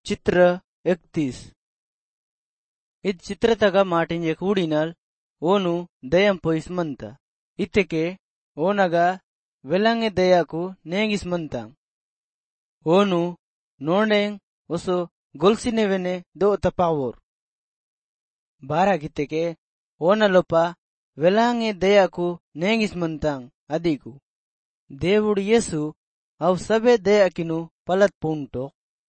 चित्र 31 ఇది చిత్రతగా మాటించే కూడినల్ ఓను దయం పోయిస్మంత ఇత్తెకే ఓనగా వెలంగే దయకు ನೇಗಿಸ್ಮಂತ ಓನು ನೋಣೆಂಗ್ ಒಸು ಗೊಲ್ಸಿನೆವೆನೆ ದೋ ತಪಾವೋರ್ ಬಾರಾಗಿತ್ತೆಕೆ ಓನಲೊಪ వెలాంగే దయకు ನೇಗಿಸ್ಮಂತಾಂಗ್ అదిగు దేవుడు యేసు అవ్ సబే దయకిను పలత్ పూంటో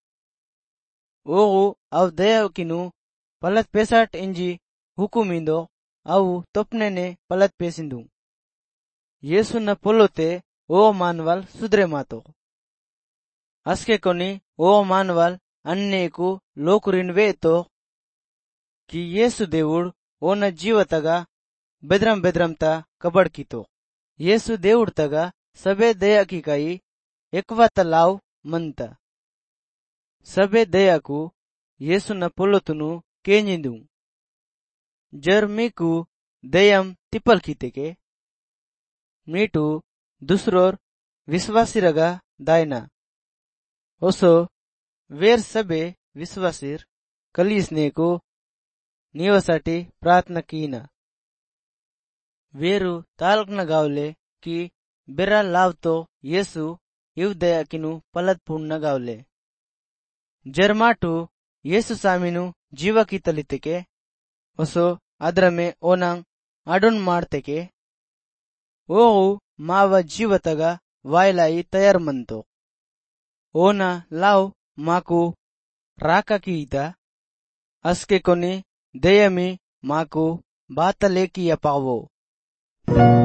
ఓగు అవ్ దయకిను పలత్ పేసాట్ ఎంజి ಹುಕುಮಿಂದೋ ಅವು ತೊಪ್ನೆನೆ ಪಲತ್ ಪೇಸಿಂದು ಯೇಸುನ ಪೊಲೊತೆ ಓ ಮಾನ್ವಾಲ್ ಸುದ್ರೆ ಮಾತೋ ಅಸ್ಕೆ ಕೊನಿ ಓ ಮಾನ್ವಾಲ್ ಅನ್ನೇಕು ಲೋಕುರಿನ್ ವೇತೋ ಕಿ ಯೇಸು దేవుడు ಓನ ಜೀವತಗ ಬೆದ್ರಂ ಬೆದ್ರಂತ ಕಬಡ್ಕಿತೋ ಯೇಸು దేవుడు ತಗ ಸಬೆ ದಯಕಿ ಕೈ ಎಕ್ವತ ಲಾವ್ ಮಂತ ಸಬೆ ದಯಕು ಯೇಸುನ ಪೊಲೊತುನು ಕೇಂಜಿಂದು जर मीकू दयम तिपल खीतेके मीटू दुसरोर विश्वासीरगा दायना ओसो वेर सबे विश्वासीर कलीसनेको नीवसाठी प्रार्थना कीना वेरू तालकना गावले की बेरा लावतो येसु इव दयाकिनु पलत पूर्ण गावले जर्माटू येसु सामिनु जीवा की तलितेके ಹೊಸೋ ಅದ್ರಮೆ ಓನಂಗ್ ಅಡುನ್ ಮಾಡ್ತೆಕೆ ಓವು ಮಾವ ಜೀವತಗ ವಾಯ್ಲಾಯಿ ತಯಾರ್ ಮಂತೋ ಓನ ಲಾವ್ ಮಾಕು ರಾಕಕೀತ ಅಸ್ಕೆ ಕೊನಿ ದಯಮಿ ಮಾಕು ಬಾತಲೇಕಿಯ ಪಾವೋ